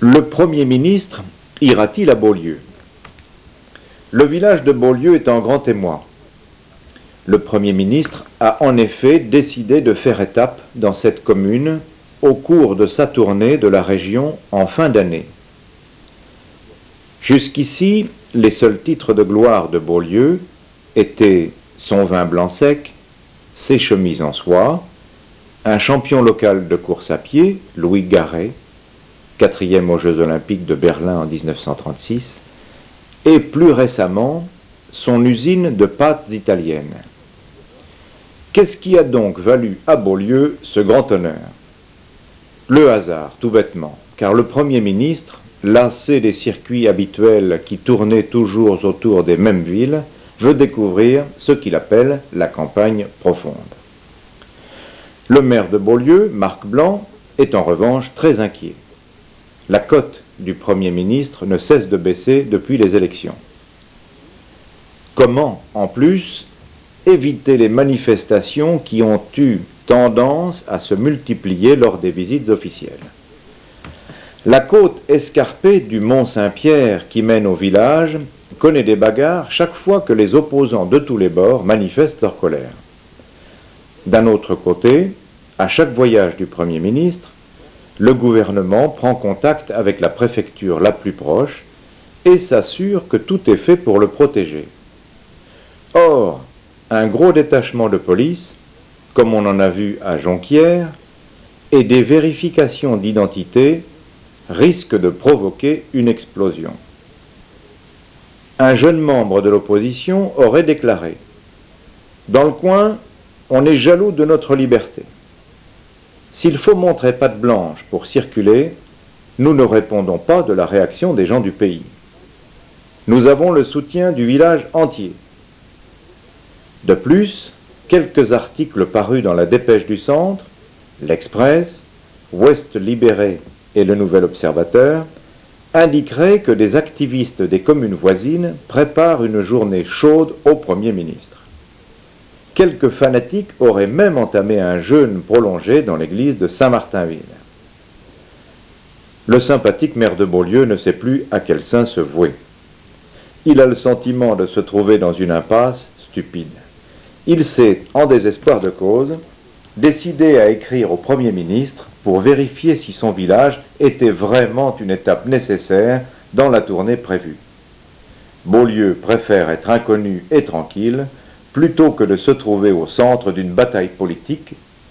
Le Premier ministre ira-t-il à Beaulieu? Le village de Beaulieu est en grand émoi. Le Premier ministre a en effet décidé de faire étape dans cette commune au cours de sa tournée de la région en fin d'année. Jusqu'ici, les seuls titres de gloire de Beaulieu étaient son vin blanc sec, ses chemises en soie, un champion local de course à pied, Louis Garret, 4e aux Jeux Olympiques de Berlin en 1936, et plus récemment, son usine de pâtes italiennes. Qu'est-ce qui a donc valu à Beaulieu ce grand honneur? Le hasard, tout bêtement, car le Premier ministre, lassé des circuits habituels qui tournaient toujours autour des mêmes villes, veut découvrir ce qu'il appelle la campagne profonde. Le maire de Beaulieu, Marc Blanc, est en revanche très inquiet. La cote du Premier ministre ne cesse de baisser depuis les élections. Comment, en plus, éviter les manifestations qui ont eu tendance à se multiplier lors des visites officielles? La côte escarpée du Mont-Saint-Pierre qui mène au village connaît des bagarres chaque fois que les opposants de tous les bords manifestent leur colère. D'un autre côté, à chaque voyage du Premier ministre, le gouvernement prend contact avec la préfecture la plus proche et s'assure que tout est fait pour le protéger. Or, un gros détachement de police, comme on en a vu à Jonquière, et des vérifications d'identité risquent de provoquer une explosion. Un jeune membre de l'opposition aurait déclaré « Dans le coin, on est jaloux de notre liberté. S'il faut montrer patte blanche pour circuler, nous ne répondons pas de la réaction des gens du pays. Nous avons le soutien du village entier. » De plus, quelques articles parus dans la Dépêche du Centre, l'Express, Ouest Libéré et le Nouvel Observateur indiqueraient que des activistes des communes voisines préparent une journée chaude au Premier ministre. Quelques fanatiques auraient même entamé un jeûne prolongé dans l'église de Saint-Martinville. Le sympathique maire de Beaulieu ne sait plus à quel saint se vouer. Il a le sentiment de se trouver dans une impasse stupide. Il s'est, en désespoir de cause, décidé à écrire au Premier ministre pour vérifier si son village était vraiment une étape nécessaire dans la tournée prévue. Beaulieu préfère être inconnu et tranquille plutôt que de se trouver au centre d'une bataille politique